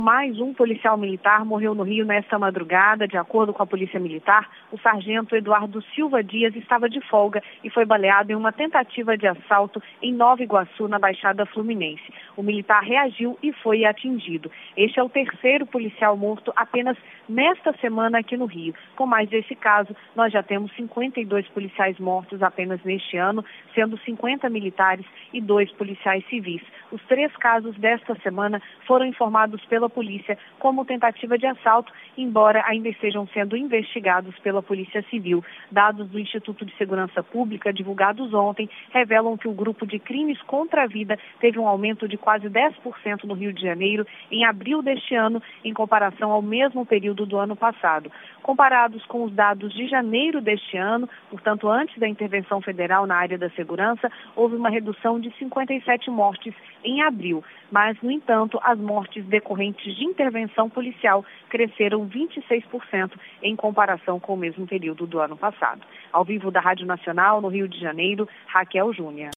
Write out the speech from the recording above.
Mais um policial militar morreu no Rio nesta madrugada. De acordo com a Polícia Militar, o sargento Eduardo Silva Dias estava de folga e foi baleado em uma tentativa de assalto em Nova Iguaçu, na Baixada Fluminense. O militar reagiu e foi atingido. Este é o terceiro policial morto apenas nesta semana aqui no Rio. Com mais desse caso, nós já temos 52 policiais mortos apenas neste ano, sendo 50 militares e 2 policiais civis. Os 3 casos desta semana foram informados pela polícia como tentativa de assalto, embora ainda estejam sendo investigados pela Polícia Civil. Dados do Instituto de Segurança Pública, divulgados ontem, revelam que o grupo de crimes contra a vida teve um aumento de quase 10% no Rio de Janeiro em abril deste ano, em comparação ao mesmo período do ano passado. Comparados com os dados de janeiro deste ano, portanto antes da intervenção federal na área da segurança, houve uma redução de 57 mortes em abril. Mas, no entanto, as mortes decorrentes de intervenção policial cresceram 26% em comparação com o mesmo período do ano passado. Ao vivo da Rádio Nacional, no Rio de Janeiro, Raquel Júnior.